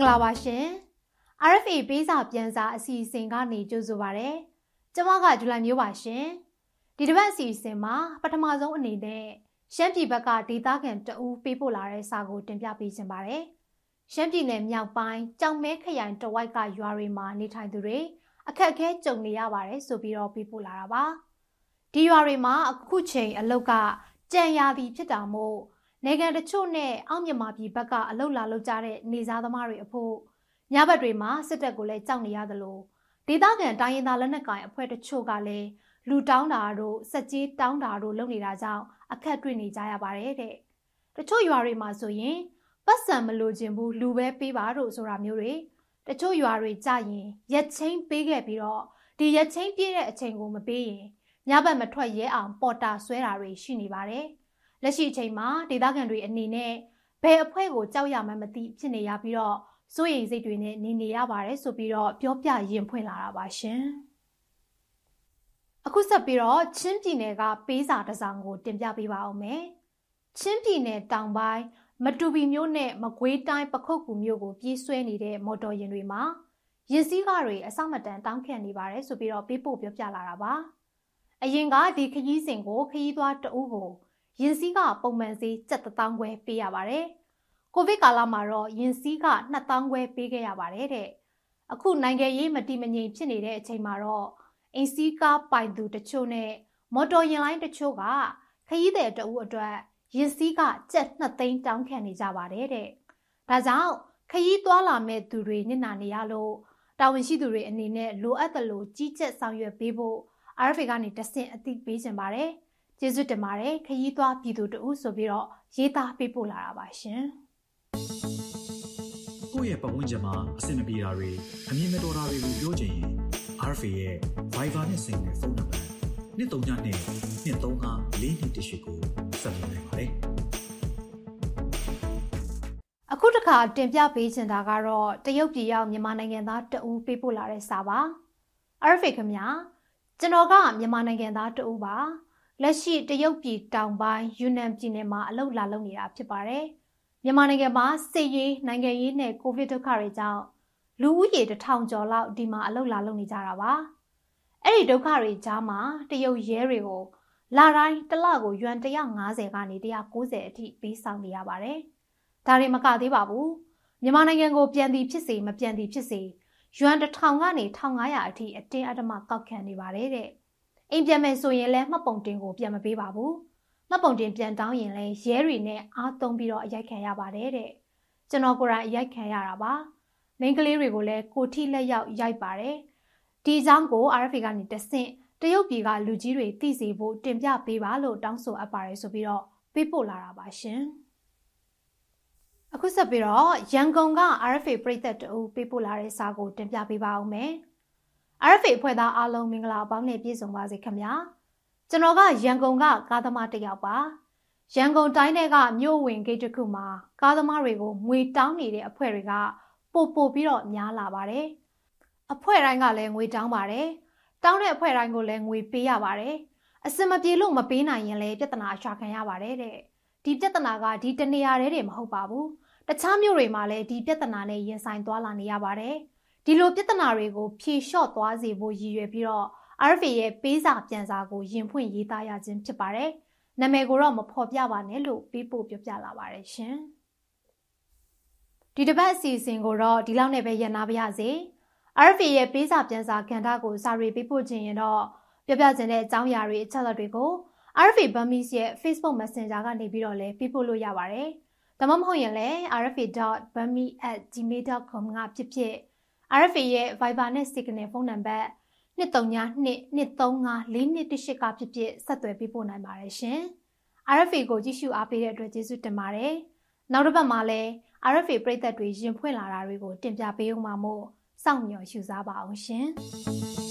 ္ဂလာပါရှင် RFA ပေးစာပြန်စာအစီအစဉ်ကနေကြိုဆိုပါရစေ။ကျွန်မကဂျူလိုင်မျိုးပါရှင်။ဒီတစ်ပတ်အစီအစဉ်မှာပထမဆုံးအနေနဲ့ရှမ်းပြည်ဘက်ကဒေသခံတအူးပေးပို့လာတဲ့စာကိုတင်ပြပေးခြင်းပါတယ်။ရှမ်းပြည်နယ်မြောက်ပိုင်းကြောင်မဲခရိုင်တဝိုက်ကရွာတွေမှာနေထိုင်သူတွေအခက်အခဲကြုံနေရပါတယ်ဆိုပြီးတော့ပေးပို့လာတာပါ။ဒီရွာတွေမှာအခုချိန်အလုတ်ကကြံရာသီဖြစ်တာမို့နိုင်ငံတချို့နဲ့အောက်မြန်မာပြည်ဘက်ကအလုတ်လာလုပ်ကြတဲ့နေစားသမားတွေအဖို့ညဘက်တွေမှာစစ်တပ်ကိုလည်းကြောက်နေရသလိုဒေသခံတိုင်းရင်းသားလက်နက်ကိုင်အဖွဲ့တချို့ကလည်းလူတောင်းတာတို့စက်ကြီးတောင်းတာတို့လုပ်နေတာကြောင့်အခက်တွေ့နေကြရပါတယ်တဲ့တချို့ရွာတွေမှာဆိုရင်ပတ်စံမလိုချင်ဘူးလူပဲပေးပါတို့ဆိုတာမျိုးတွေတချို့ရွာတွေကြရင်ရက်ချင်းပေးခဲ့ပြီးတော့ဒီရက်ချင်းပြည့်တဲ့အချိန်ကိုမပေးရင်ညဘက်မထွက်ရဲအောင်ပေါ်တာဆွဲတာတွေရှိနေပါတယ်လက်ရှိအချိန်မှာဒေသခံတွေအနေနဲ့ဘယ်အဖွဲ့ကိုကြောက်ရမှန်းမသိဖြစ်နေရပြီးတော့စိုးရိမ်စိတ်တွေနဲ့နေရပါတယ်ဆိုပြီးတော့ပြောပြရင်ဖွင့်လာတာပါရှင်အခုဆက်ပြီးတော့ချင်းပြည်နယ်ကပေးစာတစ်စောင်ကိုတင်ပြပေးပါအောင်မယ်ချင်းပြည်နယ်တောင်ပိုင်းမတူပီမြို့နဲ့မကွေးတိုင်းပခုတ်ကူမြို့ကိုပြေးဆွဲနေတဲ့မော်တော်ယာဉ်တွေမှာယာဉ်စည်းကားတွေအဆောက်မတန်တောင်းခံနေပါတယ်ဆိုပြီးတော့ပေးပို့ပြောပြလာတာပါအရင်ကဒီခရီးစဉ်ကိုခရီးသွားတအုပ်ကိုယင်စည်းကပုံမှန်ဈေး7,000 ခွဲပေးရပါတယ်။ကိုဗစ်ကာလမှာတော့ယင်စည်းက2,000 ခွဲပေးခဲ့ရပါတယ်တဲ့။အခုနိုင်ငံရေးမတည်မငြိမ်ဖြစ်နေတဲ့အချိန်မှာတော့အင်စည်းကပိုင်သူတချို့နဲ့မော်တော်ယာဉ်လိုင်းတချို့ကခရီးသည်တအုပ်အတွက်ယင်စည်းက2 သိန်းတောင်းခံနေကြပါတယ်တဲ့။ဒါကြောင့်ခရီးသွားလာမဲ့သူတွေနစ်နာနေရလို့တာဝန်ရှိသူတွေအနေနဲ့လိုအပ်သလိုကြီးကြပ်ဆောင်ရွက်ပေးဖို့ RFA ကနေတဆင့်အသိပေးခြင်းပါတယ်။ကျေးဇူးတင်ပါတယ်ခရီးသွားပြည်သူတို့ဆိုပြီးတော့ရေးသားပေးပို့လာတာပါရှင်ကိုယ့်ရဲ့ပတ်ဝန်းကျင်မှာအဆင်မပြေတာတွေအမြင်မတော်တာတွေကိုပြောချင်ရင် RFA ရဲ့ Viber နဲ့ဆင်တဲ့ဖုန်းနံပါတ်132 235 4218ကိုဆက်သွယ်နိုင်ပါတယ်အခုတစ်ခါတင်ပြပေးချင်တာကတော့တရုတ်ပြည်ရောက်မြန်မာနိုင်ငံသားတဦးပေးပို့လာတဲ့စာပါ RFA ခင်ဗျာကျွန်တော်ကမြန်မာနိုင်ငံသားတဦးပါလက်ရှိတရုတ်ပြည်တောင်ပိုင်းယူနန်ပြည်နယ်မှာအလုပ်လာလုပ်နေတာဖြစ်ပါတယ်။မြန်မာနိုင်ငံမှာစစ်ရေးနိုင်ငံရေးနဲ့ကိုဗစ်ဒုက္ခတွေကြောင့်လူဦးရေ1000 ကျော်လောက်ဒီမှာအလုပ်လာလုပ်နေကြတာပါ။အဲ့ဒီဒုက္ခတွေကြားမှာတရုတ်ရဲတွေကိုလာတိုင်းတစ်လကိုယွမ်150ကနေ190အထိပေးဆောင်နေရပါတယ်။ဒါတွေမကသေးပါဘူး။မြန်မာနိုင်ငံကိုပြန်သည်ဖြစ်စေမပြန်သည်ဖြစ်စေယွမ်1000ကနေ1500အထိအတင်းအဓမ္မကောက်ခံနေပါတယ်တဲ့။အိမ်ပြန်မယ်ဆိုရင်လည်းမှတ်ပုံတင်ကိုပြန်မပေးပါဘူးမှတ်ပုံတင်ပြန်တောင်းရင်လည်းရဲတွေနဲ့အားသုံးပြီးတော့အရိုက်ခံရပါတယ်တဲ့ကျွန်တော်ကိုယ်တိုင်အရိုက်ခံရတာပါမိန်းကလေးတွေကိုလည်းကိုထိလက်ရောက်ရိုက်ပါတယ်ဒီအကြောင်းကို RFA ကနေတဆင့်တရုတ်ပြည်ကလူကြီးတွေသိစေဖို့တင်ပြပေးပါလို့တောင်းဆိုအပ်ပါတယ်ဆိုပြီးတော့ပေးပို့လာတာပါရှင်အခုဆက်ပြီးတော့ရန်ကုန်က RFA ပရိသတ်တအုပ်ပေးပို့လာတဲ့စာကိုတင်ပြပေးပါအောင်မယ်RFA ဖွဲ့သားအားလုံးမင်္ဂလာပေါင်းနဲ့ပြည့်စုံပါစေခင်ဗျာကျွန်တော်ကရန်ကုန်ကကားသမားတစ်ယောက်ပါရန်ကုန်တိုင်းထဲကမြို့ဝင်ဂိတ်တစ်ခုမှာကားသမားတွေကိုငွေတောင်းနေတဲ့အဖွဲ့တွေကပို့ပြီးတော့များလာပါတယ်အဖွဲ့တိုင်းကလည်းငွေတောင်းပါတယ်တောင်းတဲ့အဖွဲ့တိုင်းကိုလည်းငွေပေးရပါတယ်အစမပြေလို့မပေးနိုင်ရင်လည်းပြဿနာရှာခံရပါတယ်တဲ့ဒီပြဿနာကဒီတနေရာတည်းတွေမဟုတ်ပါဘူးတခြားမြို့တွေမှာလည်းဒီပြဿနာနဲ့ရင်ဆိုင်သွားလာနေရပါတယ်ဒီလိုပြဿနာတွေကိုဖြေလျှော့သွားစေဖို့ရည်ရွယ်ပြီးတော့ RFA ရဲ့ပေးစာပြန်စာကိုရင်ဖွင့်ရေးသားရခြင်းဖြစ်ပါတယ်။နာမည်ကိုတော့မဖော်ပြပါနဲ့လို့ပေးပို့ပြောပြလာပါတယ်ရှင်။ဒီတစ်ပတ်အစီအစဉ်ကိုတော့ဒီလောက်နဲ့ပဲရပ်နာပါရစေ။ RFA ရဲ့ပေးစာပြန်စာကဏ္ဍကိုစာရေးပေးပို့ခြင်းရင်တော့ပြောပြခြင်းတဲ့အကြောင်းအရာတွေအချက်အလက်တွေကို RFA Burmese ရဲ့ Facebook Messenger ကနေပြီးတော့လည်းပေးပို့လို့ရပါတယ်။ဒါမှမဟုတ်ရင်လည်း rfa.burmese@gmail.com ကဖြစ်RFA ရဲ့ Viber နဲ့ Signal ဖုန်းနံပါတ်232-235-4218ကဖြစ်ဆက်သွယ်ပေးပို့နိုင်ပါတယ်ရှင်။ RFA ကိုကြည့်ရှုအားပေးတဲ့အတွက်ကျေးဇူးတင်ပါတယ်။နောက်တစ်ပတ်မှာလည်း RFA ပရိသတ်တွေရင်ဖွင့်လာတာတွေကိုတင်ပြပေးဦးမှာမို့စောင့်မျှော်ရှုစားပါအောင်ရှင်။